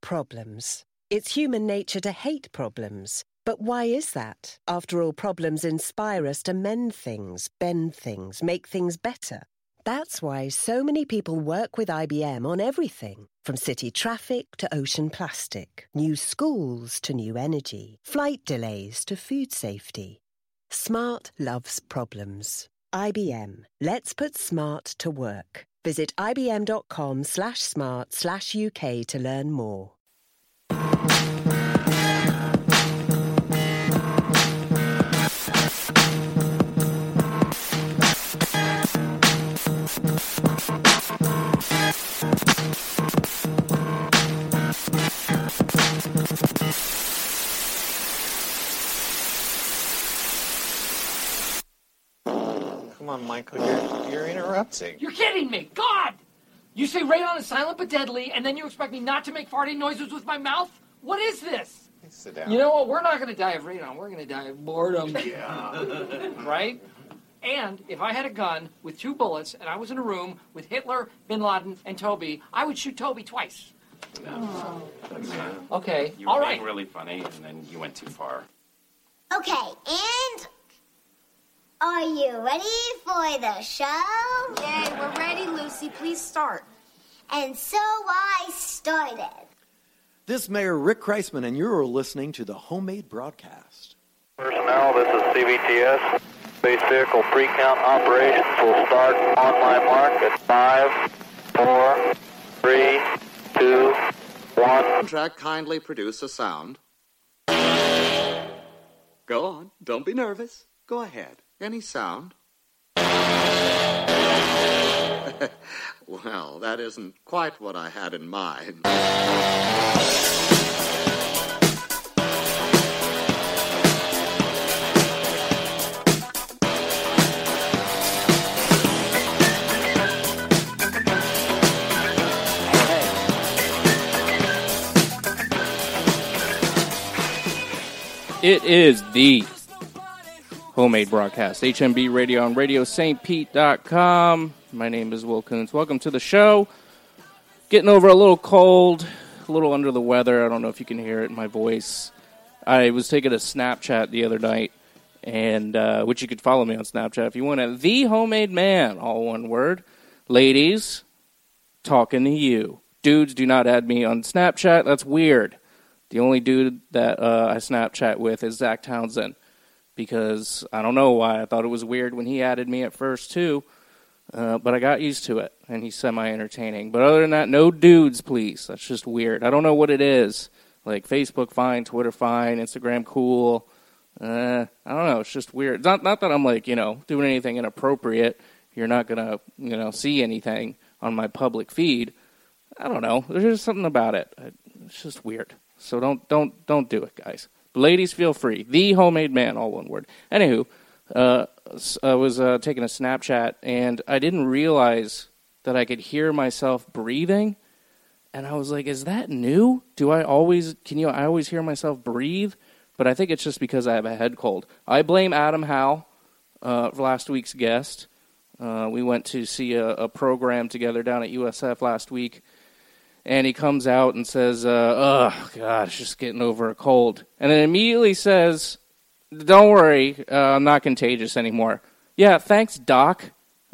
problems. It's human nature to hate problems. But why is that? After all, problems inspire us to mend things, bend things, make things better. That's why so many people work with IBM on everything, from city traffic to ocean plastic, new schools to new energy, flight delays to food safety. Smart loves problems. IBM. Let's put smart to work. Visit ibm.com/smart/UK to learn more. Come on, Michael, you're interrupting. You're kidding me! God! You say radon is silent but deadly, and then you expect me not to make farting noises with my mouth? What is this? Sit down. You know what? We're not going to die of radon. We're going to die of boredom. Yeah. Right? And if I had a gun with 2 bullets and I was in a room with Hitler, Bin Laden, and Toby, I would shoot Toby twice. No. Okay, You all were right. being really funny, and then you went too far. Okay, and are you ready for the show? Yay, we're ready, Lucy. Please start. And so I started. This is Mayor Rick Kreisman, and you're listening to the Homemade Broadcast. Personnel, this is CBTS. Space vehicle pre-count operations will start on my mark at 5, 4, 3, 2, 1. Contract, kindly produce a sound. Go on. Don't be nervous. Go ahead. Any sound? Well, that isn't quite what I had in mind. It is the Homemade Broadcast, HMB Radio on RadioSt.Pete.com. My name is Will Coons. Welcome to the show. Getting over a little cold, a little under the weather. I don't know if you can hear it in my voice. I was taking a Snapchat the other night, and which you could follow me on Snapchat if you want. At The Homemade Man, all one word. Ladies, talking to you. Dudes, do not add me on Snapchat. That's weird. The only dude that I Snapchat with is Zach Townsend, because I don't know why. I thought it was weird when he added me at first, too, but I got used to it, and he's semi-entertaining. But other than that, no dudes, please. That's just weird. I don't know what it is. Like, Facebook, fine. Twitter, fine. Instagram, cool. I don't know. It's just weird. Not that I'm, like, doing anything inappropriate. You're not going to, see anything on my public feed. I don't know. There's just something about it. It's just weird. So don't do it, guys. But ladies, feel free. The Homemade Man, all one word. Anywho, I was taking a Snapchat, and I didn't realize that I could hear myself breathing. And I was like, is that new? I always hear myself breathe? But I think it's just because I have a head cold. I blame Adam Howe, last week's guest. We went to see a program together down at USF last week. And he comes out and says, oh, gosh, just getting over a cold. And then immediately says, don't worry, I'm not contagious anymore. Yeah, thanks, Doc.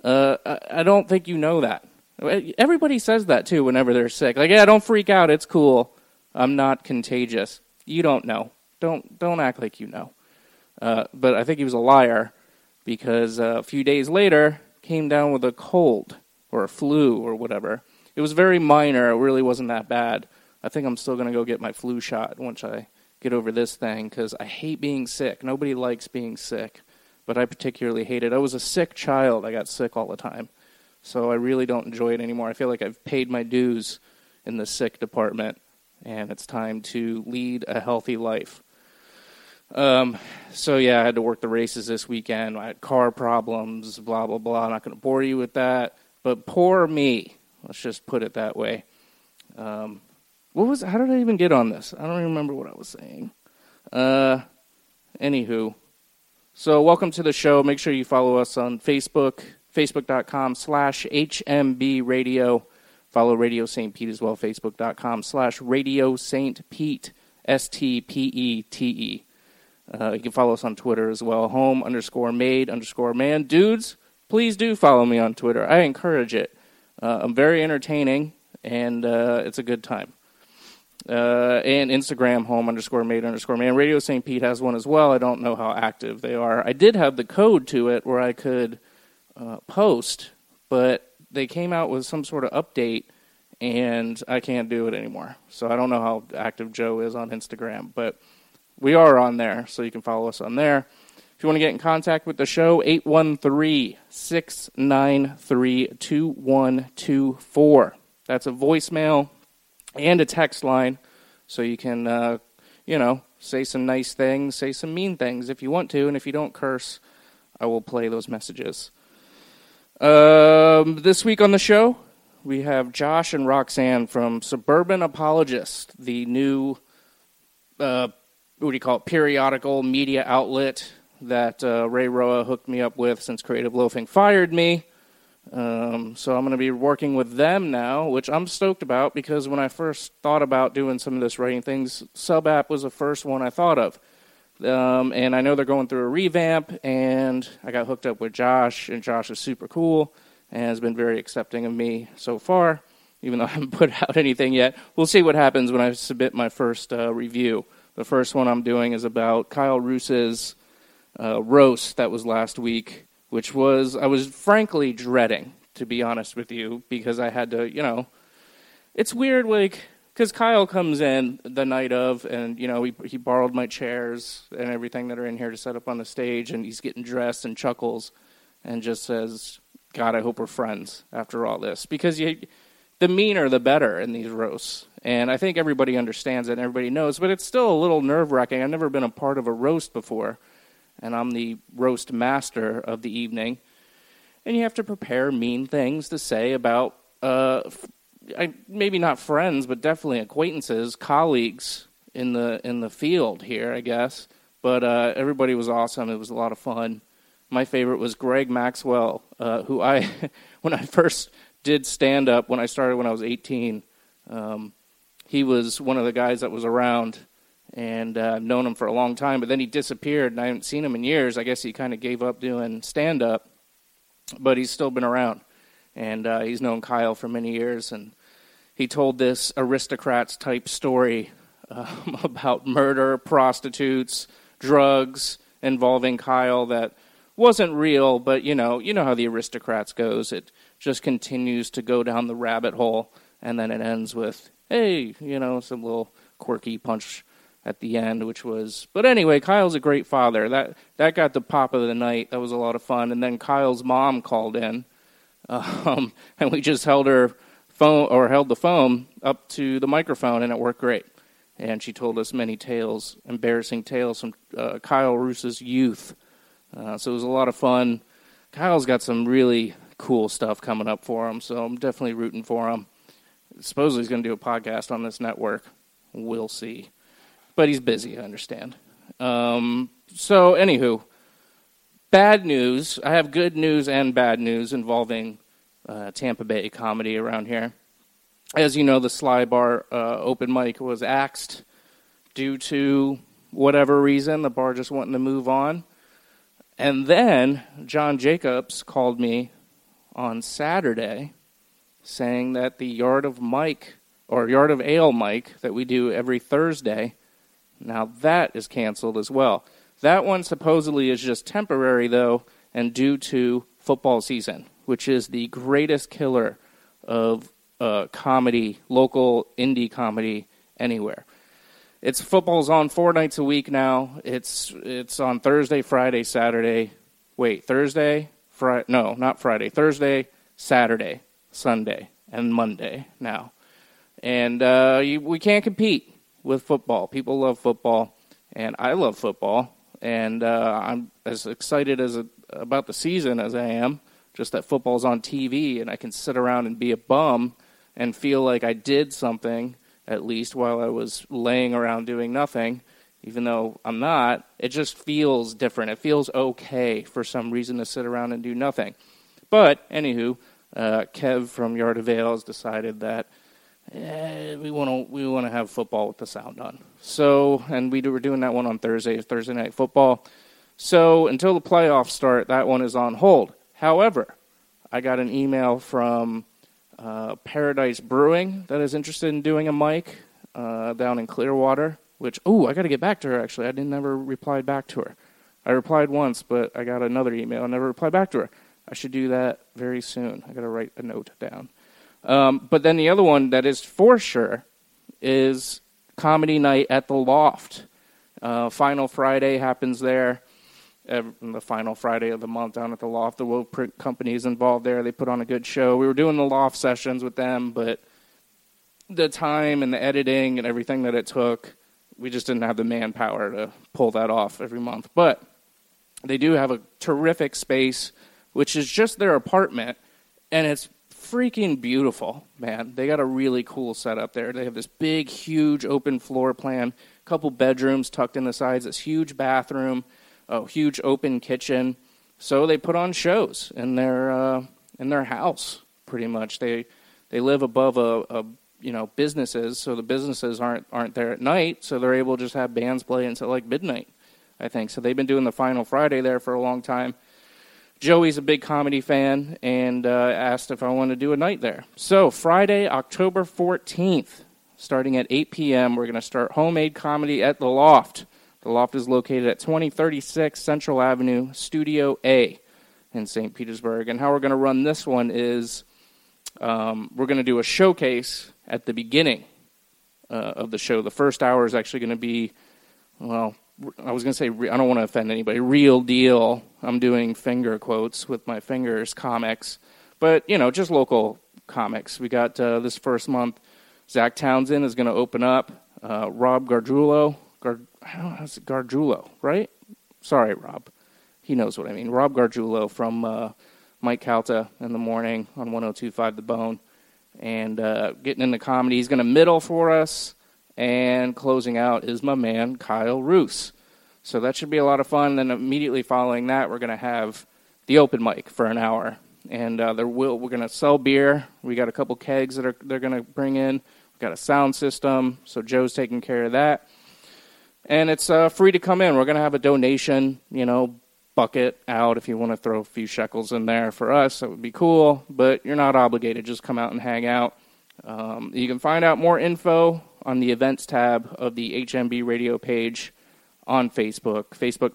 I don't think you know that. Everybody says that, too, whenever they're sick. Like, yeah, don't freak out. It's cool. I'm not contagious. You don't know. Don't act like you know. But I think he was a liar because a few days later came down with a cold or a flu or whatever. It was very minor. It really wasn't that bad. I think I'm still going to go get my flu shot once I get over this thing because I hate being sick. Nobody likes being sick, but I particularly hate it. I was a sick child. I got sick all the time, so I really don't enjoy it anymore. I feel like I've paid my dues in the sick department, and it's time to lead a healthy life. So, yeah, I had to work the races this weekend. I had car problems, blah, blah, blah. I'm not going to bore you with that, but poor me. Let's just put it that way. How did I even get on this? I don't even remember what I was saying. Anywho. So welcome to the show. Make sure you follow us on Facebook, facebook.com/HMB Radio. Follow Radio St. Pete as well, facebook.com/Radio St. Pete, STPETE. You can follow us on Twitter as well, home_made_man. Dudes, please do follow me on Twitter. I encourage it. I'm very entertaining, and it's a good time. And Instagram, home_made_man. Radio St. Pete has one as well. I don't know how active they are. I did have the code to it where I could post, but they came out with some sort of update, and I can't do it anymore. So I don't know how active Joe is on Instagram, but we are on there, so you can follow us on there. If you want to get in contact with the show, 813-693-2124. That's a voicemail and a text line, so you can, say some nice things, say some mean things if you want to, and if you don't curse, I will play those messages. This week on the show, we have Josh and Roxanne from Suburban Apologist, the new, periodical media outlet that Ray Roa hooked me up with since Creative Loafing fired me. So I'm going to be working with them now, which I'm stoked about because when I first thought about doing some of this writing things, Subapp was the first one I thought of. And I know they're going through a revamp, and I got hooked up with Josh, and Josh is super cool and has been very accepting of me so far, even though I haven't put out anything yet. We'll see what happens when I submit my first review. The first one I'm doing is about Kyle Roos's roast that was last week, which I was frankly dreading, to be honest with you, because I had to, it's weird, because Kyle comes in the night of, and, he borrowed my chairs and everything that are in here to set up on the stage, and he's getting dressed and chuckles and just says, God, I hope we're friends after all this. Because the meaner, the better in these roasts. And I think everybody understands it and everybody knows, but it's still a little nerve-wracking. I've never been a part of a roast before, and I'm the roast master of the evening. And you have to prepare mean things to say about maybe not friends, but definitely acquaintances, colleagues in the field here, I guess. But everybody was awesome. It was a lot of fun. My favorite was Greg Maxwell, who when I first did stand-up, when I started when I was 18, he was one of the guys that was around, and I've known him for a long time. But then he disappeared, and I haven't seen him in years. I guess he kind of gave up doing stand-up, but he's still been around. And he's known Kyle for many years, and he told this Aristocrats-type story about murder, prostitutes, drugs involving Kyle that wasn't real, but you know how the Aristocrats goes. It just continues to go down the rabbit hole, and then it ends with, hey, some little quirky punch at the end, which was... But anyway, Kyle's a great father. That got the pop of the night. That was a lot of fun. And then Kyle's mom called in, and we just held the phone up to the microphone, and it worked great. And she told us many tales, embarrassing tales from Kyle Roos's youth. So it was a lot of fun. Kyle's got some really cool stuff coming up for him, so I'm definitely rooting for him. Supposedly he's going to do a podcast on this network. We'll see. But he's busy, I understand. So, anywho, bad news. I have good news and bad news involving Tampa Bay comedy around here. As you know, the Sly Bar open mic was axed due to whatever reason, the bar just wanting to move on. And then John Jacobs called me on Saturday saying that the Yard of Ale mic that we do every Thursday, now that is canceled as well. That one supposedly is just temporary, though, and due to football season, which is the greatest killer of comedy, local indie comedy anywhere. Football's on 4 nights a week now. It's on Thursday, Friday, Saturday. Wait, Thursday, Friday? No, not Friday. Thursday, Saturday, Sunday, and Monday now. And we can't compete with football. People love football, and I love football. And I'm as excited about the season as I am. Just that football's on TV, and I can sit around and be a bum and feel like I did something, at least while I was laying around doing nothing, even though I'm not. It just feels different. It feels okay for some reason to sit around and do nothing. But, anywho, Kev from Yard of Ale has decided that we want to have football with the sound on. So, and we're doing that one on Thursday Night Football. So until the playoffs start, that one is on hold. However, I got an email from Paradise Brewing that is interested in doing a mic down in Clearwater, which, I got to get back to her, actually. I never replied back to her. I replied once, but I got another email. I never replied back to her. I should do that very soon. I got to write a note down. But then the other one that is for sure is Comedy Night at the Loft. Final Friday happens there. The final Friday of the month down at the Loft. The Woke Print Company is involved there. They put on a good show. We were doing the Loft sessions with them, but the time and the editing and everything that it took, we just didn't have the manpower to pull that off every month. But they do have a terrific space, which is just their apartment, and it's freaking beautiful, man. They got a really cool setup there. They have this big, huge open floor plan, a couple bedrooms tucked in the sides, this huge bathroom, a huge open kitchen. So they put on shows in their house, pretty much. They live above a businesses, so the businesses aren't there at night, so they're able to just have bands play until like midnight, I think. So they've been doing the Final Friday there for a long time. Joey's a big comedy fan and asked if I wanted to do a night there. So Friday, October 14th, starting at 8 p.m., we're going to start Homemade Comedy at the Loft. The Loft is located at 2036 Central Avenue, Studio A in St. Petersburg. And how we're going to run this one is we're going to do a showcase at the beginning of the show. The first hour is actually going to be, well, I was going to say, I don't want to offend anybody, real deal. I'm doing finger quotes with my fingers, comics. But, just local comics. We got this first month, Zach Townsend is going to open up. Rob Gargiulo. Gargiulo, right? Sorry, Rob. He knows what I mean. Rob Gargiulo from Mike Calta in the morning on 102.5 The Bone. And getting into comedy. He's going to middle for us. And closing out is my man, Kyle Roos. So that should be a lot of fun. Then immediately following that, we're going to have the open mic for an hour. And we're going to sell beer. We got a couple kegs that they're going to bring in. We've got a sound system. So Joe's taking care of that. And it's free to come in. We're going to have a donation, bucket out if you want to throw a few shekels in there for us. That would be cool. But you're not obligated. Just come out and hang out. You can find out more info on the events tab of the HMB radio page on Facebook,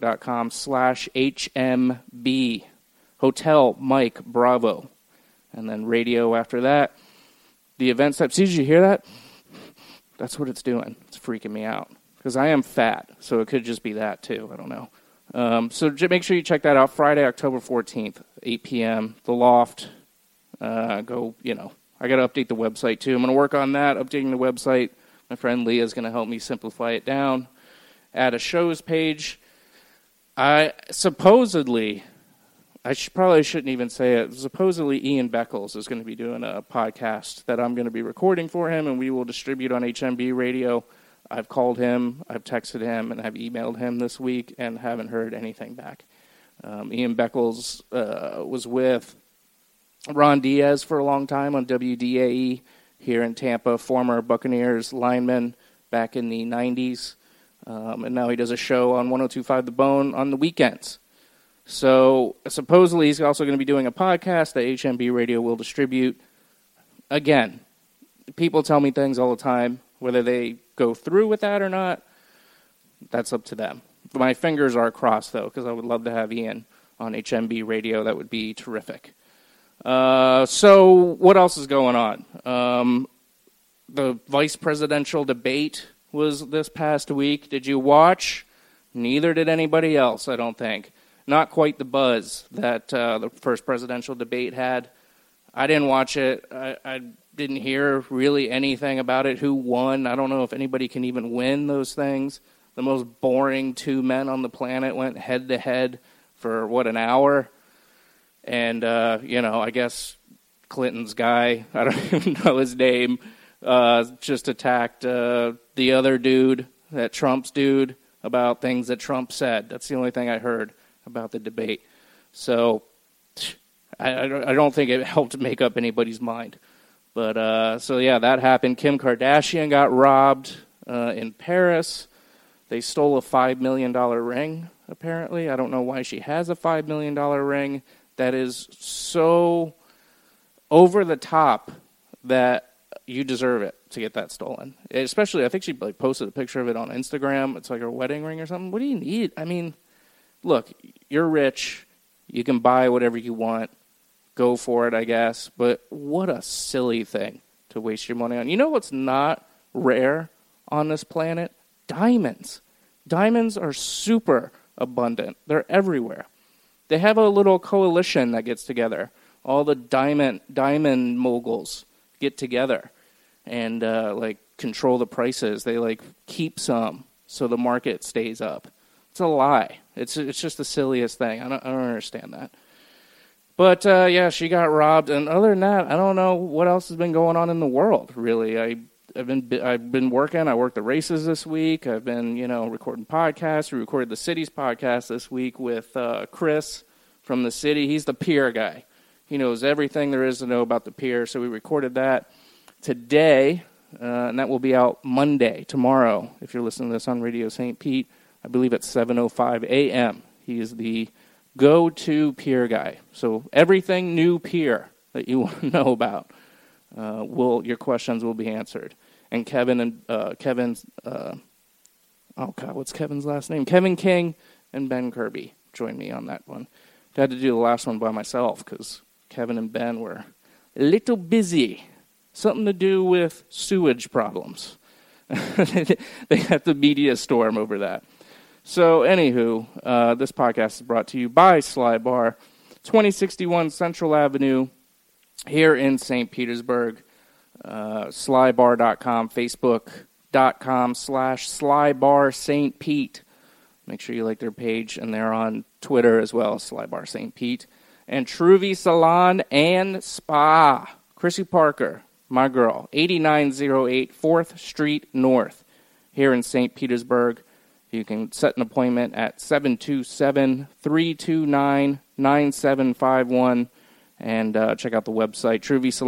facebook.com/HMB, Hotel Mike Bravo, and then radio after that. The events tab, see, did you hear that? That's what it's doing. It's freaking me out, because I am fat, so it could just be that too. I don't know. So make sure you check that out, Friday, October 14th, 8 p.m., The Loft. I got to update the website too. I'm going to work on that, updating the website. My friend Leah is going to help me simplify it down. Add a shows page. Probably shouldn't even say it. Supposedly Ian Beckles is going to be doing a podcast that I'm going to be recording for him, and we will distribute on HMB Radio. I've called him, I've texted him, and I've emailed him this week and haven't heard anything back. Ian Beckles was with Ron Diaz for a long time on WDAE here in Tampa, former Buccaneers lineman back in the 90s. And now he does a show on 102.5 The Bone on the weekends. So supposedly he's also going to be doing a podcast that HMB Radio will distribute. Again, people tell me things all the time. Whether they go through with that or not, that's up to them. My fingers are crossed, though, because I would love to have Ian on HMB Radio. That would be terrific. So what else is going on? The vice presidential debate was this past week. Did you watch? Neither did anybody else, I don't think. Not quite the buzz that the first presidential debate had. I didn't watch it. I didn't hear really anything about it. Who won? I don't know if anybody can even win those things. The most boring two men on the planet went head-to-head for, an hour? And, I guess Clinton's guy, I don't even know his name, just attacked the other dude, that Trump's dude, about things that Trump said. That's the only thing I heard about the debate. So I don't think it helped make up anybody's mind. But, so yeah, that happened. Kim Kardashian got robbed in Paris. They stole a $5 million ring, apparently. I don't know why she has a $5 million ring. That is so over the top that you deserve it to get that stolen. Especially, I think she posted a picture of it on Instagram. It's like her wedding ring or something. What do you need? I mean, look, you're rich. You can buy whatever you want. Go for it, I guess. But what a silly thing to waste your money on. You know what's not rare on this planet? Diamonds. Diamonds are super abundant. They're everywhere. They have a little coalition that gets together. All the diamond moguls get together and control the prices. They keep so the market stays up. It's a lie. It's just the silliest thing. I don't understand that. But yeah, she got robbed. And other than that, I don't know what else has been going on in the world. Really, I've been working. I worked the races this week. I've been recording podcasts. We recorded the city's podcast this week with Chris from the city. He's the pier guy. He knows everything there is to know about the pier. So we recorded that today, and that will be out Monday, tomorrow. If you're listening to this on Radio St. Pete, I believe at 7:05 a.m. He is the go-to pier guy. So everything new pier that you want to know about, your questions will be answered. And Kevin's what's Kevin's last name? Kevin King and Ben Kirby joined me on that one. I had to do the last one by myself because Kevin and Ben were a little busy. Something to do with sewage problems. They had the media storm over that. So, anywho, this podcast is brought to you by Sly Bar, 2061 Central Avenue, here in St. Petersburg. Slybar.com, Facebook.com/Slybar St. Pete. Make sure you like their page, and they're on Twitter as well, Slybar St. Pete. And Truvy Salon and Spa. Chrissy Parker, my girl, 8908 4th Street North, here in St. Petersburg. You can set an appointment at 727-329-9751 and check out the website,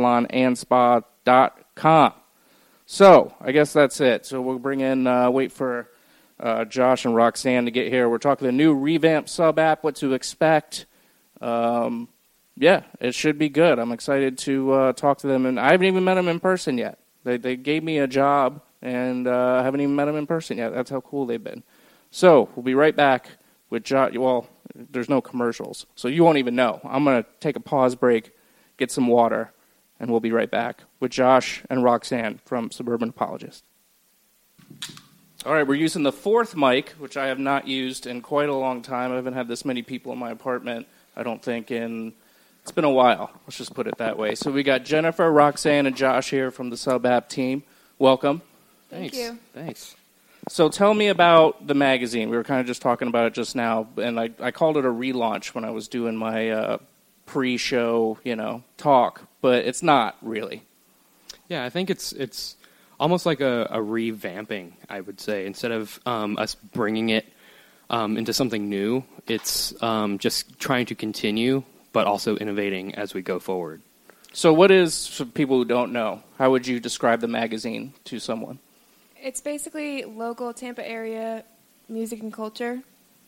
TruvySalonandSpa.com. So, I guess that's it. So we'll bring in, wait for Josh and Roxanne to get here. We're talking the new revamped sub-app, what to expect. Yeah, it should be good. I'm excited to talk to them. And I haven't even met them in person yet. They gave me a job, and I haven't even met them in person yet. That's how cool they've been. So, we'll be right back with Josh. Well, there's no commercials, so you won't even know. I'm going to take a pause break, get some water, and we'll be right back with Josh and Roxanne from Suburban Apologist. All right, we're using the fourth mic, which I have not used in quite a long time. I haven't had this many people in my apartment, I don't think, it's been a while. Let's just put it that way. So we got Jennifer, Roxanne, and Josh here from the Sub-App team. Welcome. Thank you. Thanks. So tell me about the magazine. We were kind of just talking about it just now, and I called it a relaunch when I was doing my pre-show, talk, but it's not really. Yeah, I think it's almost like a revamping, I would say. Instead of us bringing it into something new, it's just trying to continue, but also innovating as we go forward. So what is, for people who don't know, how would you describe the magazine to someone? It's basically local Tampa area music and culture,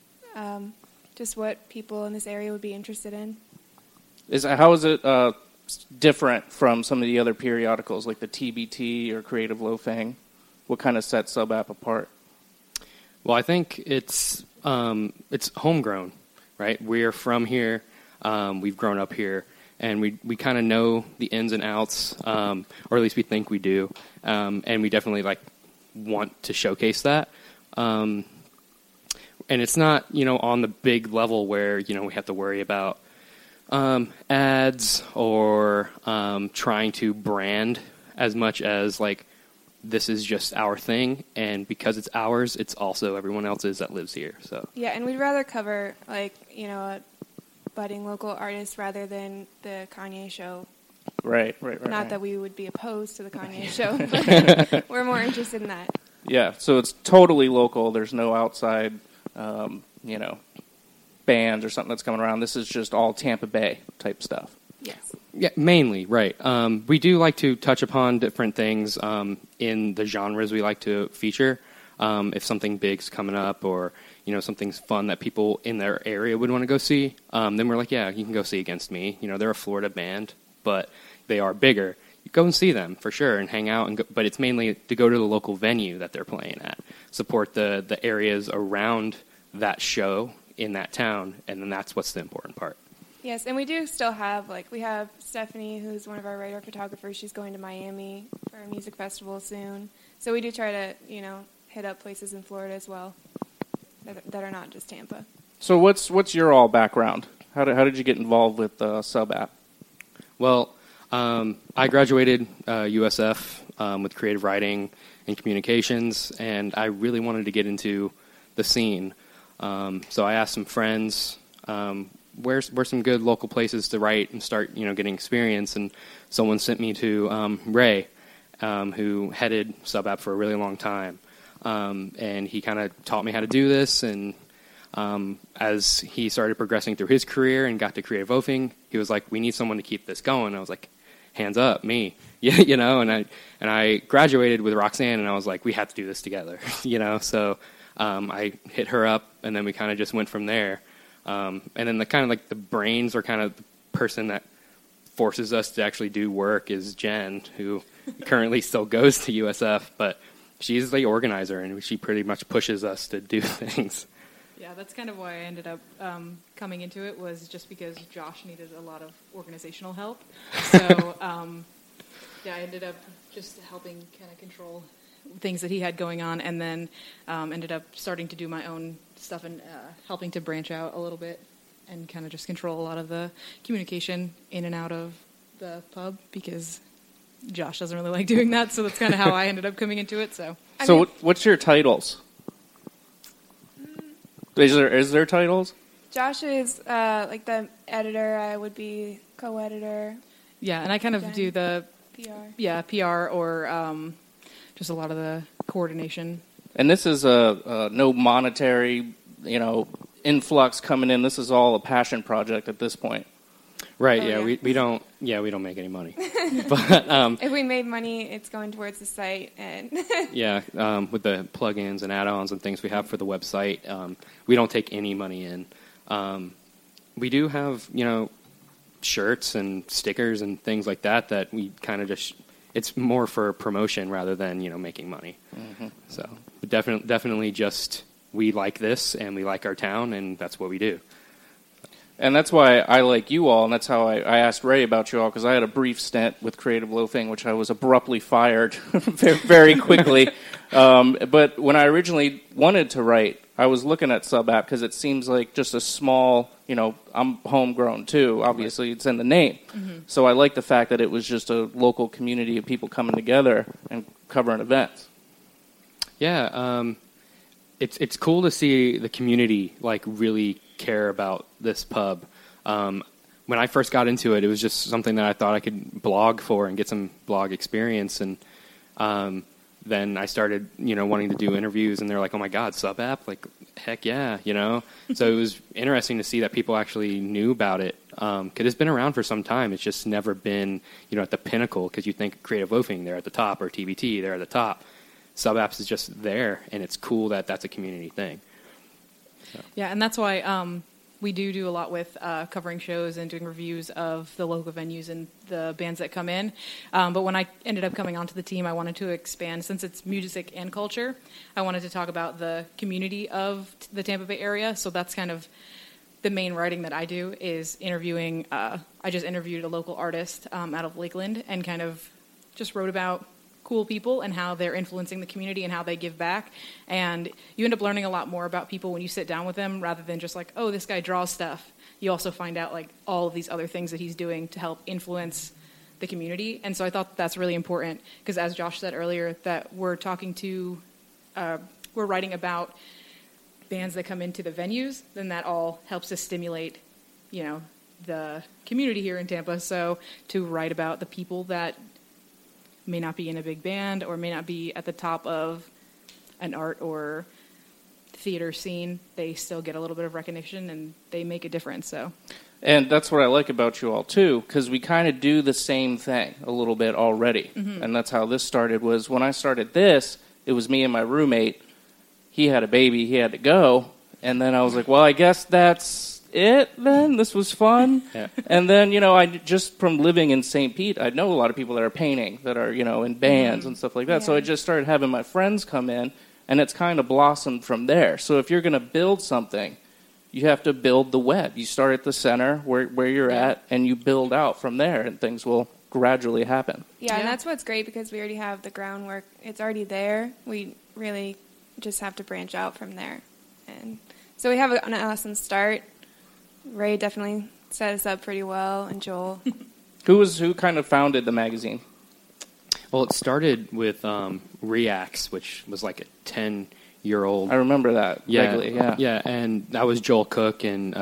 just what people in this area would be interested in. How is it different from some of the other periodicals like the TBT or Creative Loafing? What kind of sets Sub-App apart? Well, I think it's homegrown, right? We're from here. We've grown up here, and we kind of know the ins and outs, or at least we think we do, and we definitely want to showcase that. And it's not, on the big level where, we have to worry about ads or trying to brand as much as, this is just our thing, and because it's ours, it's also everyone else's that lives here. So yeah, and we'd rather cover, a budding local artist rather than the Kanye show. Right. Not that we would be opposed to the Kanye show, but we're more interested in that. Yeah, so it's totally local. There's no outside, bands or something that's coming around. This is just all Tampa Bay type stuff. Yes. Yeah, mainly, right. We do like to touch upon different things in the genres we like to feature. If something big's coming up or, something's fun that people in their area would want to go see, then we're like, yeah, you can go see Against Me. They're a Florida band, but they are bigger. You go and see them for sure and hang out. But it's mainly to go to the local venue that they're playing at, support the areas around that show in that town, and then that's what's the important part. Yes, and we do still have, we have Stephanie, who's one of our radar photographers. She's going to Miami for a music festival soon. So we do try to, hit up places in Florida as well that are not just Tampa. So what's your all background? How did you get involved with Sub App? Well, I graduated USF with creative writing and communications, and I really wanted to get into the scene. So I asked some friends, where's some good local places to write and start, getting experience, and someone sent me to Ray, who headed Sub App for a really long time. And he kind of taught me how to do this, and as he started progressing through his career and got to creative oafing, he was like, we need someone to keep this going. I was like, hands up, me. And I graduated with Roxanne, and I was like, we have to do this together, so I hit her up, and then we kind of just went from there. And then the brains or kind of the person that forces us to actually do work is Jen, who currently still goes to USF, but she's the organizer, and she pretty much pushes us to do things. Yeah, that's kind of why I ended up coming into it, was just because Josh needed a lot of organizational help. So, I ended up just helping kind of control things that he had going on, and then ended up starting to do my own stuff and helping to branch out a little bit and kind of just control a lot of the communication in and out of the pub, because Josh doesn't really like doing that, so that's kind of how I ended up coming into it. So what's your titles? Is there titles? Josh is the editor. I would be co-editor. Yeah, and I kind of do the PR. Yeah, PR or just a lot of the coordination. And this is a no monetary, influx coming in. This is all a passion project at this point. Right. We don't make any money. But if we made money, it's going towards the site and with the plugins and add-ons and things we have for the website, we don't take any money in. We do have shirts and stickers and things like that we kind of just, it's more for promotion rather than making money. Mm-hmm. So definitely just we like this and we like our town, and that's what we do. And that's why I like you all, and that's how I asked Ray about you all, because I had a brief stint with Creative Loafing, which I was abruptly fired very quickly. But when I originally wanted to write, I was looking at Sub App because it seems like just a small, I'm homegrown too, obviously it's in the name. Mm-hmm. So I like the fact that it was just a local community of people coming together and covering events. Yeah, it's cool to see the community really care about this pub. When I first got into it, it was just something that I thought I could blog for and get some blog experience, and then I started wanting to do interviews, and they're like, oh my god, Sub App, heck yeah, so it was interesting to see that people actually knew about it, because it's been around for some time. It's just never been at the pinnacle, because you think Creative Loafing, they're at the top, or TBT, they're at the top. Sub Apps is just there, and it's cool that that's a community thing. So. Yeah, and that's why we do a lot with covering shows and doing reviews of the local venues and the bands that come in. But when I ended up coming onto the team, I wanted to expand, since it's music and culture, I wanted to talk about the community of the Tampa Bay area. So that's kind of the main writing that I do, is interviewing. I just interviewed a local artist out of Lakeland and kind of just wrote about cool people and how they're influencing the community and how they give back. And you end up learning a lot more about people when you sit down with them, rather than just oh, this guy draws stuff. You also find out all of these other things that he's doing to help influence the community. And so I thought that's really important, because as Josh said earlier, that we're writing about bands that come into the venues, then that all helps to stimulate, the community here in Tampa. So to write about the people that may not be in a big band or may not be at the top of an art or theater scene, they still get a little bit of recognition and they make a difference. So, and that's what I like about you all too, because we kind of do the same thing a little bit already, and that's how this started. Was when I started this, it was me and my roommate. He had a baby, he had to go, and then I was like, well, I guess that's it then. This was fun. Yeah. And then, I just from living in St. Pete, I know a lot of people that are painting, that are, in bands and stuff like that. Yeah. So I just started having my friends come in, and it's kind of blossomed from there. So if you're going to build something, you have to build the web. You start at the center where you're at, and you build out from there, and things will gradually happen. Yeah, and that's what's great, because we already have the groundwork. It's already there. We really just have to branch out from there. And so we have an awesome start. Ray definitely set us up pretty well, and Joel. Who kind of founded the magazine? Well, it started with Reacts, which was like a 10-year-old. I remember that vaguely, yeah. Yeah, and that was Joel Cook and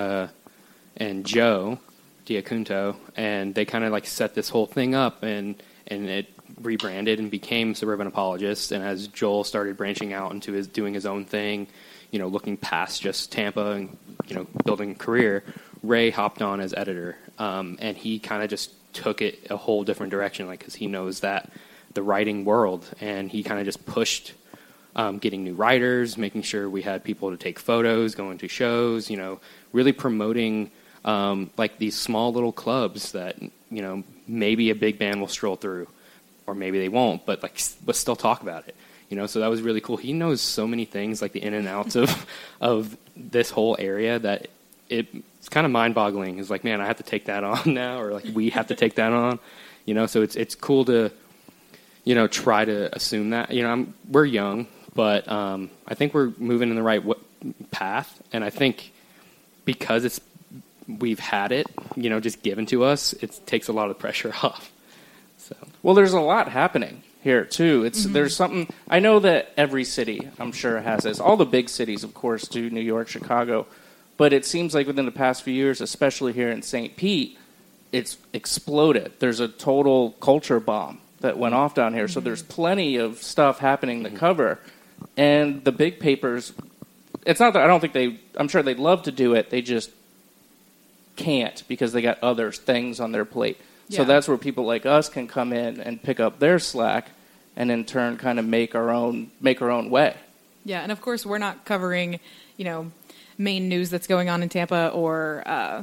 Joe Diacunto, and they kind of like set this whole thing up, and it rebranded and became Suburban Apologists. And as Joel started branching out into doing his own thing, looking past just Tampa and building a career, Ray hopped on as editor, and he kind of just took it a whole different direction, because he knows that the writing world, and he kind of just pushed getting new writers, making sure we had people to take photos, going to shows, really promoting like these small little clubs that maybe a big band will stroll through, or maybe they won't, but still talk about it. So that was really cool. He knows so many things, like the in and outs of this whole area, that it's kind of mind-boggling. It's like, man, I have to take that on now, or like we have to take that on. So it's cool to try to assume that. We're young, but I think we're moving in the right path, and I think because we've had it, just given to us, it takes a lot of pressure off. So, well, there's a lot happening here too. There's something. I know that every city, I'm sure, has this. All the big cities, of course, do. New York, Chicago, but it seems like within the past few years, especially here in St. Pete, it's exploded. There's a total culture bomb that went off down here. So there's plenty of stuff happening to cover, and the big papers. It's not that I don't think I'm sure they'd love to do it. They just can't, because they got other things on their plate. So that's where people like us can come in and pick up their slack, and in turn kind of make our own way. Yeah, and of course we're not covering, main news that's going on in Tampa, or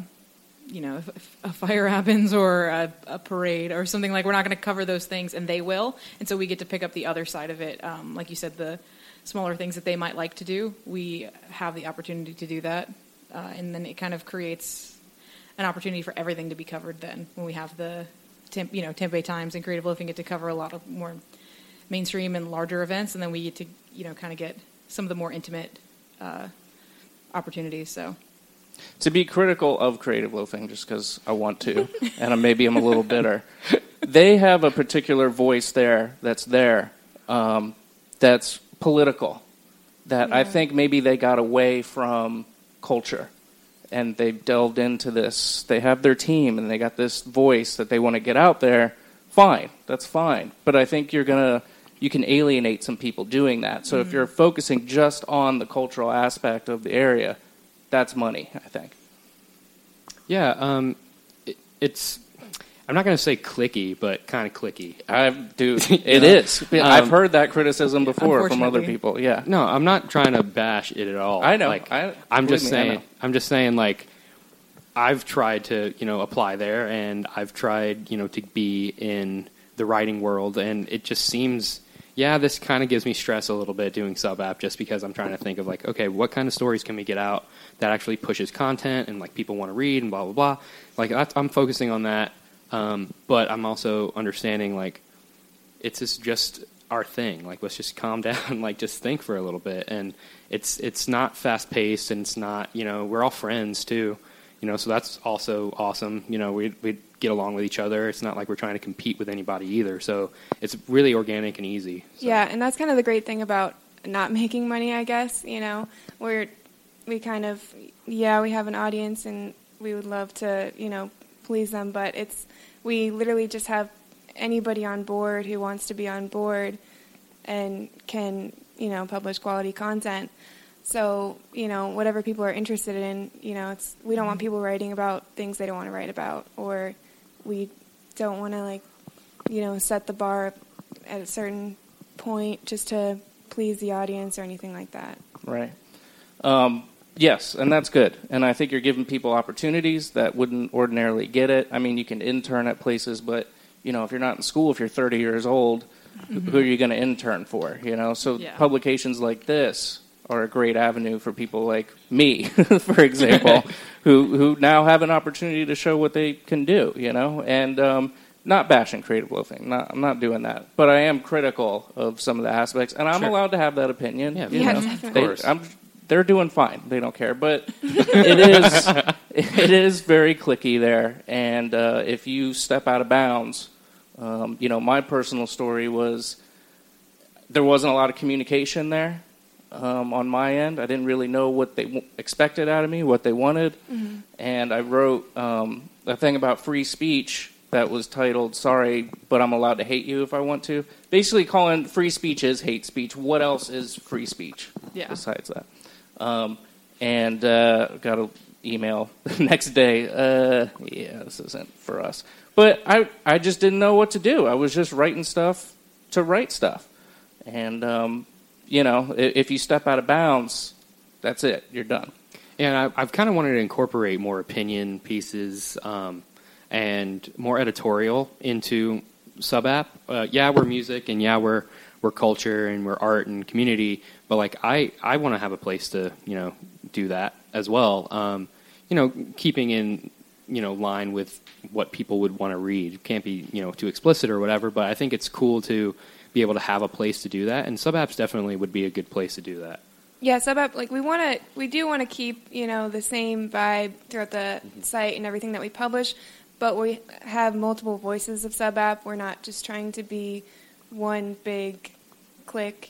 if a fire happens, or a parade or something. Like, we're not going to cover those things, and they will. And so we get to pick up the other side of it. Like you said, the smaller things that they might like to do, we have the opportunity to do that, and then it kind of creates an opportunity for everything to be covered then, when we have the Tampa Bay Times and Creative Loafing get to cover a lot of more mainstream and larger events, and then we get to kind of get some of the more intimate opportunities. So, to be critical of Creative Loafing, just because I want to, and maybe I'm a little bitter, they have a particular voice that's political, that I think maybe they got away from culture. And they've delved into this. They have their team, and they got this voice that they want to get out there. Fine, that's fine. But I think you can alienate some people doing that. So if you're focusing just on the cultural aspect of the area, that's money, I think. Yeah, it's. I'm not going to say clicky, but kind of clicky. It is. I've heard that criticism before from other people. Yeah. No, I'm not trying to bash it at all. I know. I'm just saying, like, I've tried to, apply there, and I've tried, to be in the writing world, and it just seems, this kind of gives me stress a little bit doing sub-app, just because I'm trying to think of, like, okay, what kind of stories can we get out that actually pushes content and, like, people want to read and blah, blah, blah. Like, I'm focusing on that. But I'm also understanding, like, it's just our thing. Like, let's just calm down and, like, just think for a little bit. And it's not fast paced, and it's not, we're all friends too, so that's also awesome. We get along with each other. It's not like we're trying to compete with anybody either. So it's really organic and easy. So. Yeah, and that's kind of the great thing about not making money, I guess. We kind of, we have an audience, and we would love to, please them, but we literally just have anybody on board who wants to be on board and can publish quality content. So, whatever people are interested in, we don't want people writing about things they don't want to write about, or we don't want to, set the bar at a certain point just to please the audience or anything like that. Right. Yes, and that's good. And I think you're giving people opportunities that wouldn't ordinarily get it. I mean, you can intern at places, but, if you're not in school, if you're 30 years old, who are you going to intern for, So publications like this are a great avenue for people like me, for example, who now have an opportunity to show what they can do, and not bashing creative loafing. I'm not doing that. But I am critical of some of the aspects, and I'm allowed to have that opinion. Definitely. They're doing fine. They don't care. But it is very cliquey there, and if you step out of bounds, my personal story was there wasn't a lot of communication there. On my end, I didn't really know what they expected out of me, what they wanted, and I wrote a thing about free speech that was titled "Sorry, but I'm allowed to hate you if I want to." Basically, calling free speech is hate speech. What else is free speech besides that? And got an email the next day. This isn't for us. But I just didn't know what to do. I was just writing stuff to write stuff, and if you step out of bounds, that's it. You're done. And I've kind of wanted to incorporate more opinion pieces and more editorial into Sub-App. We're music, and we're culture, and we're art and community. But I want to have a place to do that as well. Keeping in line with what people would want to read. It can't be too explicit or whatever. But I think it's cool to be able to have a place to do that, and Sub-Apps definitely would be a good place to do that. Yeah, Sub-App, we do want to keep, the same vibe throughout the site and everything that we publish, but we have multiple voices of Sub-App. We're not just trying to be one big click,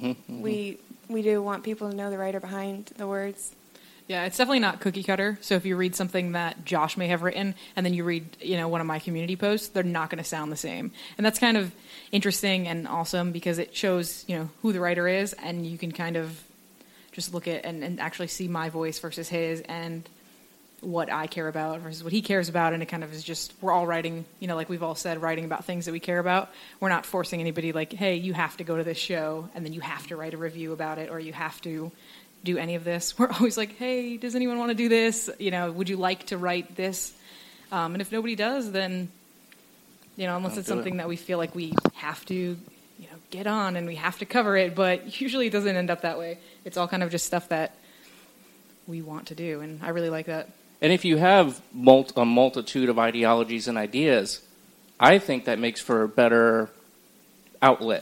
We do want people to know the writer behind the words. Yeah, it's definitely not cookie cutter. So if you read something that Josh may have written and then you read, one of my community posts, they're not going to sound the same. And that's kind of interesting and awesome because it shows, who the writer is, and you can kind of just look at and actually see my voice versus his and what I care about versus what he cares about. And it kind of is just, we're all writing, like we've all said, writing about things that we care about. We're not forcing anybody hey, you have to go to this show and then you have to write a review about it or you have to do any of this. We're always hey, does anyone want to do this? Would you like to write this? And if nobody does, then, unless it's something that we feel like we have to, get on and we have to cover it, but usually it doesn't end up that way. It's all kind of just stuff that we want to do, and I really like that. And if you have a multitude of ideologies and ideas, I think that makes for a better outlet.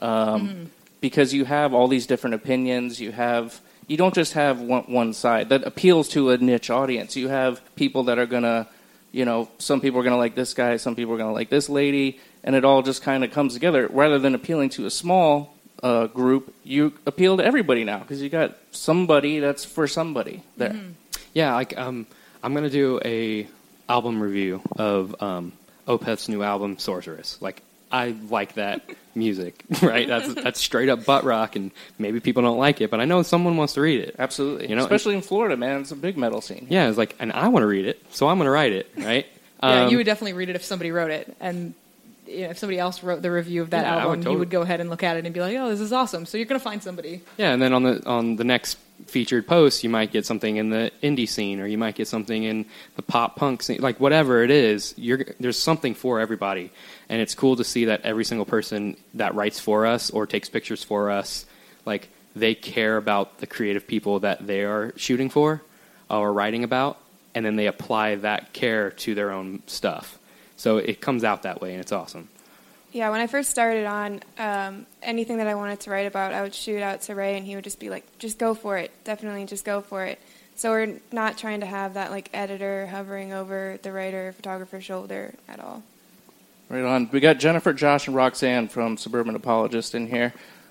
Because you have all these different opinions, you don't just have one side that appeals to a niche audience. You have people that are going to, some people are going to like this guy, some people are going to like this lady, and it all just kind of comes together. Rather than appealing to a small group, you appeal to everybody now because you got somebody that's for somebody there. Mm-hmm. Yeah, I'm going to do a album review of Opeth's new album, Sorceress. I like that music, right? That's straight up butt rock, and maybe people don't like it, but I know someone wants to read it. Absolutely, especially in Florida, man. It's a big metal scene. Yeah, it's and I want to read it, so I'm going to write it, right? Yeah, you would definitely read it if somebody wrote it, and if somebody else wrote the review of that album, you would go ahead and look at it and be like, "Oh, this is awesome!" So you're going to find somebody. Yeah, and then on the next featured post, you might get something in the indie scene, or you might get something in the pop punk scene, whatever it is. There's something for everybody, and it's cool to see that every single person that writes for us or takes pictures for us, they care about the creative people that they are shooting for or writing about, and then they apply that care to their own stuff. So it comes out that way, and it's awesome. Yeah, when I first started on, anything that I wanted to write about, I would shoot out to Ray, and he would just be like, just go for it. Definitely just go for it. So we're not trying to have that, editor hovering over the writer, photographer's shoulder at all. Right on. We got Jennifer, Josh, and Roxanne from Suburban Apologist in here.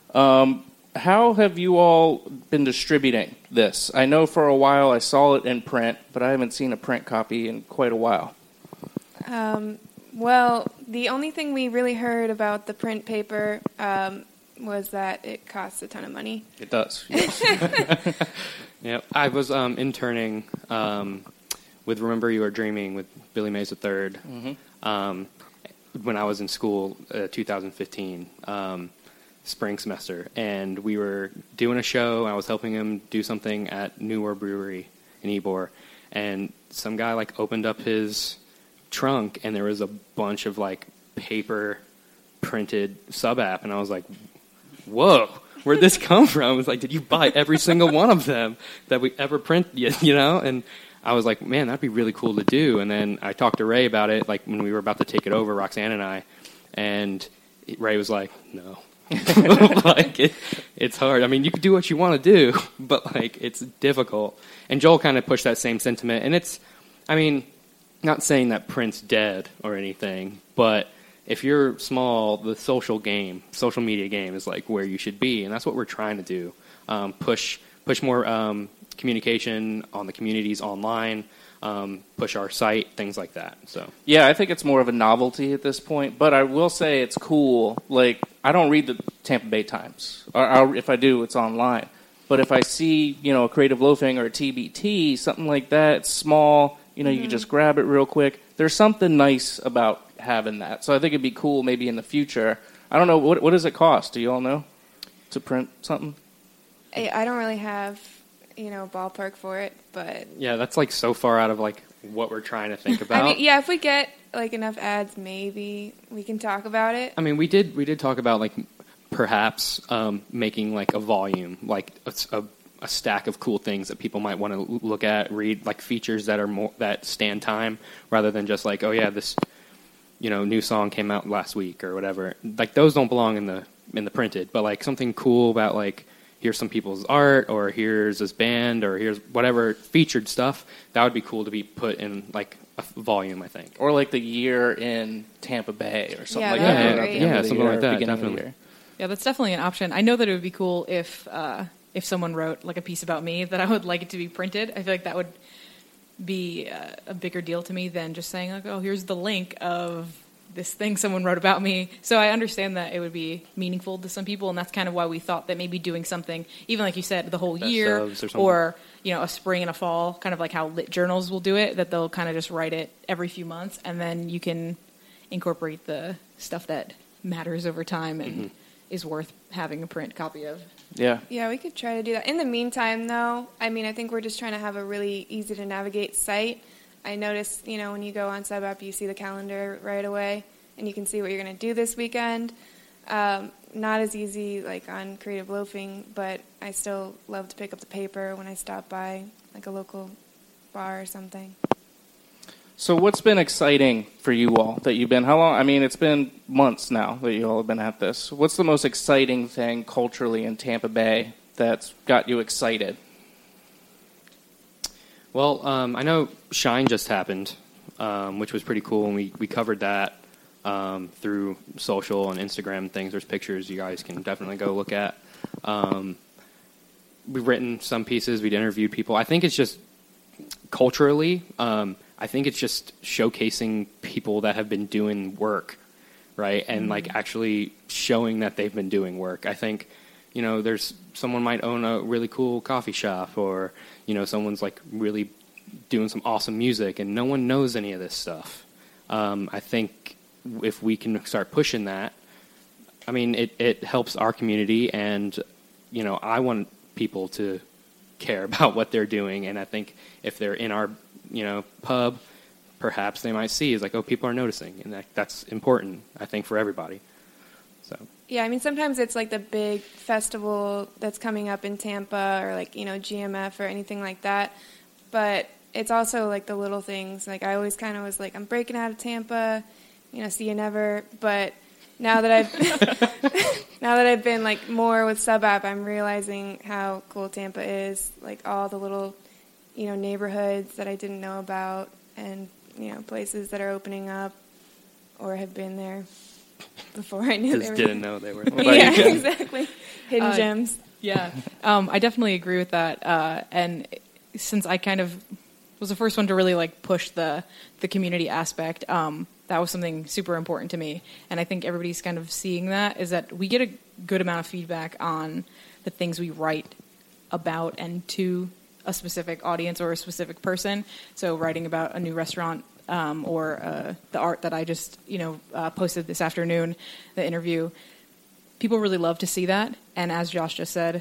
How have you all been distributing this? I know for a while I saw it in print, but I haven't seen a print copy in quite a while. Well, the only thing we really heard about the print paper was that it costs a ton of money. It does. Yes. Yeah, I was interning with Remember You Are Dreaming with Billy Mays III when I was in school, 2015, spring semester, and we were doing a show. I was helping him do something at Newer Brewery in Ybor, and some guy like opened up his trunk, and there was a bunch of like paper printed sub app, and I was like, whoa, where'd this come from? I was like, did you buy every single one of them that we ever print, you know? And I was like, man, that'd be really cool to do. And then I talked to Ray about it, like when we were about to take it over, Roxanne and I, and Ray was like, no. Like it's hard. I mean, you can do what you want to do, but like it's difficult. And Joel kind of pushed that same sentiment. And it's, I mean, not saying that print's dead or anything, but if you're small, the social media game is like where you should be, and that's what we're trying to do. Push more communication on the communities online, push our site, things like that. So yeah, I think it's more of a novelty at this point, but I will say it's cool. Like, I don't read the Tampa Bay Times, or if I do, it's online. But if I see, a Creative Loafing or a TBT, something like that, it's small, you can just grab it real quick. There's something nice about having that. So I think it'd be cool maybe in the future. I don't know, what does it cost? Do you all know to print something? I don't really have, ballpark for it, but yeah, that's like so far out of like what we're trying to think about. I mean, yeah, if we get like enough ads, maybe we can talk about it. I mean, we did talk about like perhaps making like a volume, like a stack of cool things that people might want to look at, read, like features that are more that stand time rather than just like, oh yeah, this new song came out last week or whatever. Like those don't belong in the printed, but like something cool about like, here's some people's art, or here's this band, or here's whatever featured stuff, that would be cool to be put in like a volume, I think. Or like the year in Tampa Bay or something like that. That. Yeah, something like that, definitely. Yeah, that's definitely an option. I know that it would be cool if someone wrote like a piece about me that I would like it to be printed. I feel like that would be a bigger deal to me than just saying like, oh, here's the link of this thing someone wrote about me. So I understand that it would be meaningful to some people, and that's kind of why we thought that maybe doing something, even like you said, the whole year, or a spring and a fall, kind of like how lit journals will do it, that they'll kind of just write it every few months, and then you can incorporate the stuff that matters over time and is worth having a print copy of. Yeah. Yeah, we could try to do that. In the meantime, though, I mean, I think we're just trying to have a really easy to navigate site. I noticed, when you go on SubApp, you see the calendar right away, and you can see what you're going to do this weekend. Not as easy, like, on Creative Loafing, but I still love to pick up the paper when I stop by, like, a local bar or something. So what's been exciting for you all that you've been, how long? I mean, it's been months now that you all have been at this. What's the most exciting thing culturally in Tampa Bay that's got you excited? Well, I know Shine just happened, which was pretty cool, and we covered that through social and Instagram and things. There's pictures you guys can definitely go look at. We've written some pieces. We've interviewed people. I think it's just culturally, I think it's just showcasing people that have been doing work, right? And like actually showing that they've been doing work. I think, there's someone might own a really cool coffee shop, or someone's like really doing some awesome music and no one knows any of this stuff. I think if we can start pushing that, I mean, it helps our community, and, I want people to care about what they're doing. And I think if they're in our, pub, perhaps they might see is like, oh, people are noticing. And that's important, I think, for everybody. So. Yeah, I mean, sometimes it's like the big festival that's coming up in Tampa, or like, GMF or anything like that. But it's also like the little things. Like, I always kind of was like, I'm breaking out of Tampa, see you never. But now that I've been like more with SubApp, I'm realizing how cool Tampa is. Like all the little, neighborhoods that I didn't know about, and places that are opening up or have been there before I knew they were. Just didn't know they were. Yeah, exactly. Hidden gems. Yeah, I definitely agree with that. And since I kind of was the first one to really like push the community aspect, that was something super important to me. And I think everybody's kind of seeing that, is that we get good amount of feedback on the things we write about and to a specific audience or a specific person. So writing about a new restaurant or the art that I just posted this afternoon, the interview, people really love to see that. And as Josh just said,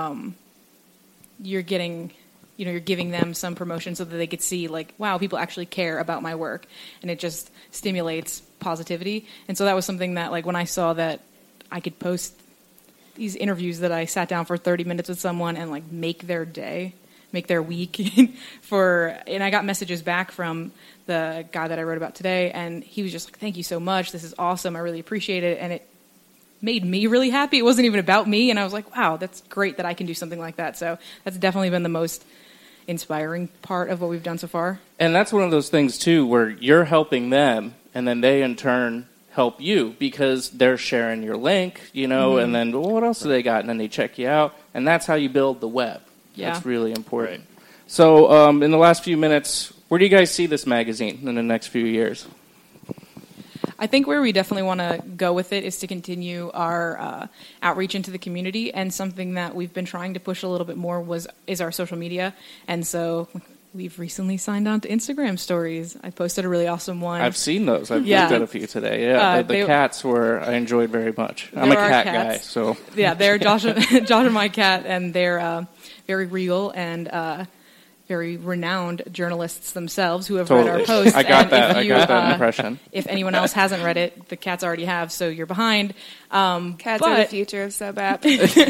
you're giving them some promotion so that they could see, like, wow, people actually care about my work, and it just stimulates positivity. And so that was something that, like, when I saw that I could post these interviews that I sat down for 30 minutes with someone and, like, make their day, make their week and I got messages back from the guy that I wrote about today, and he was just like, thank you so much, this is awesome, I really appreciate it, and it made me really happy. It wasn't even about me, and I was like, wow, that's great that I can do something like that. So that's definitely been the most inspiring part of what we've done so far. And that's one of those things, too, where you're helping them, and then they, in turn, help you because they're sharing your link, and then, well, what else do they got? And then they check you out, and that's how you build the web. Yeah. That's really important. Right. So in the last few minutes, where do you guys see this magazine in the next few years? I think where we definitely want to go with it is to continue our outreach into the community, and something that we've been trying to push a little bit more is our social media. And so we've recently signed on to Instagram stories. I posted a really awesome one. I've seen those. I've looked at a few today. Yeah, the cats I enjoyed very much. I'm a cat guy, so. Yeah, they're Josh and my cat, and they're very real and very renowned journalists themselves who have read our posts. I got that. I got that impression. If anyone else hasn't read it, the cats already have, so you're behind. Cats are the future of sub-app.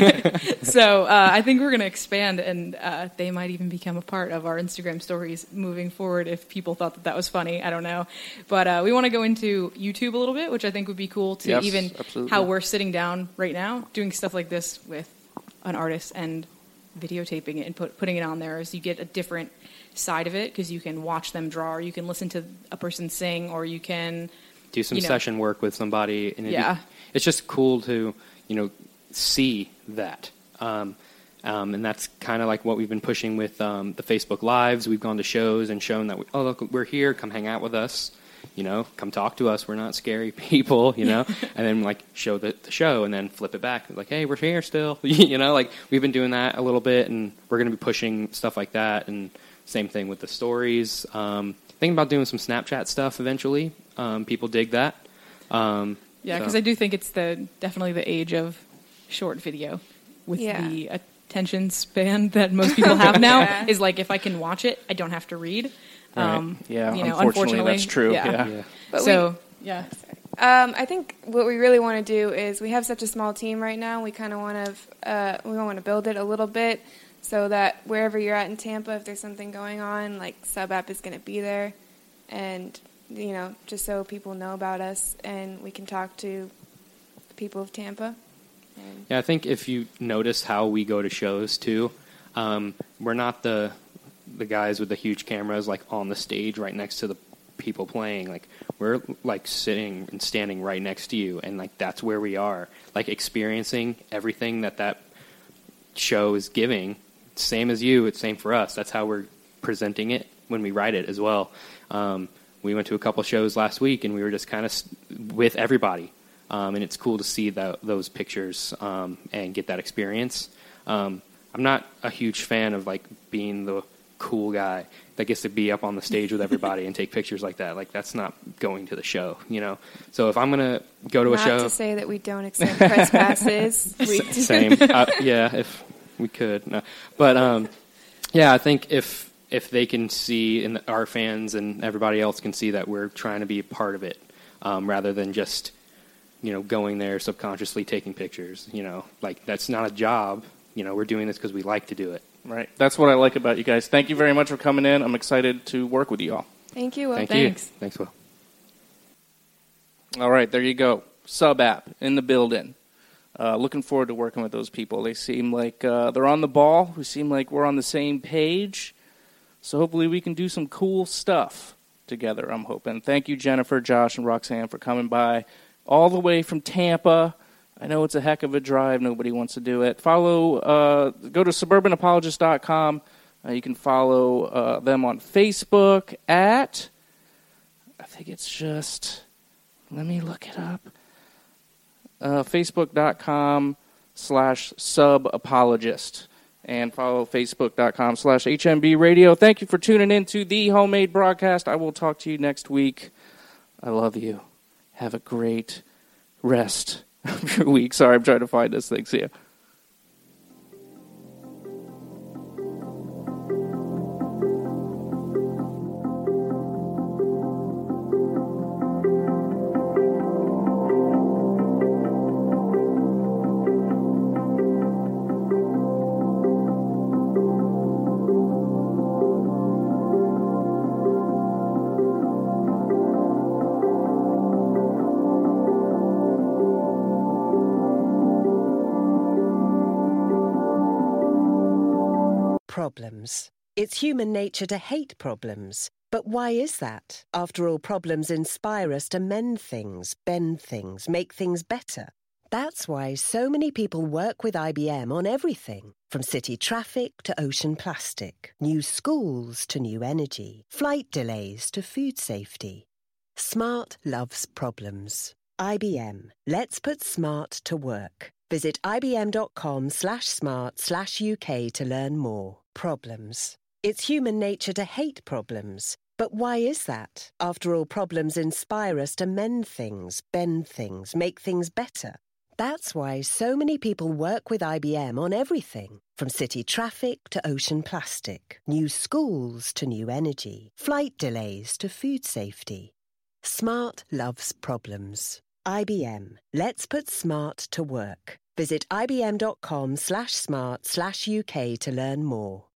So I think we're going to expand, and they might even become a part of our Instagram stories moving forward if people thought that was funny. I don't know. But we want to go into YouTube a little bit, which I think would be cool to absolutely. How we're sitting down right now doing stuff like this with an artist and videotaping it and putting it on there, as you get a different side of it, because you can watch them draw, or you can listen to a person sing, or you can do some session work with somebody. And it's just cool to see that. And that's kind of like what we've been pushing with the Facebook Lives. We've gone to shows and shown that look, we're here, come hang out with us. Come talk to us. We're not scary people, and then like show the show and then flip it back. Like, hey, we're here still, like we've been doing that a little bit, and we're going to be pushing stuff like that. And same thing with the stories. Thinking about doing some Snapchat stuff eventually. People dig that. Because I do think it's definitely the age of short video with the attention span that most people have now is like, if I can watch it, I don't have to read. Right. Unfortunately, that's true. Yeah. But I think what we really want to do is, we have such a small team right now. We kind of want to build it a little bit so that wherever you're at in Tampa, if there's something going on, like Sub-App is going to be there, and just so people know about us and we can talk to the people of Tampa. I think if you notice how we go to shows too, we're not the guys with the huge cameras like on the stage right next to the people playing. Like, we're like sitting and standing right next to you, and like that's where we are, like experiencing everything that show is giving. Same as you, it's same for us. That's how we're presenting it when we write it as well. We went to a couple shows last week, and we were just kind of with everybody, and it's cool to see those pictures and get that experience. I'm not a huge fan of like being the cool guy that gets to be up on the stage with everybody and take pictures like that. Like, that's not going to the show, So if I'm going to go to a show... Not to say that we don't accept press passes. Same. If we could. No. But, I think if they can see, and our fans and everybody else can see that we're trying to be a part of it, rather than just, going there subconsciously taking pictures, like, that's not a job. We're doing this because we like to do it. Right. That's what I like about you guys. Thank you very much for coming in. I'm excited to work with you all. Thank you, Will. Thanks. Thanks, Will. All right, there you go. Sub-App in the building. Looking forward to working with those people. They seem like they're on the ball. We seem like we're on the same page. So hopefully we can do some cool stuff together, I'm hoping. Thank you, Jennifer, Josh, and Roxanne, for coming by all the way from Tampa. I know it's a heck of a drive. Nobody wants to do it. Go to suburbanapologist.com. You can follow them on Facebook at, I think it's just, let me look it up. Facebook.com/subapologist. And follow Facebook.com/HMB Radio. Thank you for tuning in to the Homemade Broadcast. I will talk to you next week. I love you. Have a great rest of your week. Sorry, I'm trying to find this thing. See ya. Problems. It's human nature to hate problems. But why is that? After all, problems inspire us to mend things, bend things, make things better. That's why so many people work with IBM on everything, from city traffic to ocean plastic, new schools to new energy, flight delays to food safety. Smart loves problems. IBM. Let's put smart to work. Visit ibm.com/smart/UK to learn more. Problems. It's human nature to hate problems. But why is that? After all, problems inspire us to mend things, bend things, make things better. That's why so many people work with IBM on everything, from city traffic to ocean plastic, new schools to new energy, flight delays to food safety. Smart loves problems. IBM. Let's put smart to work. Visit ibm.com/smart/UK to learn more.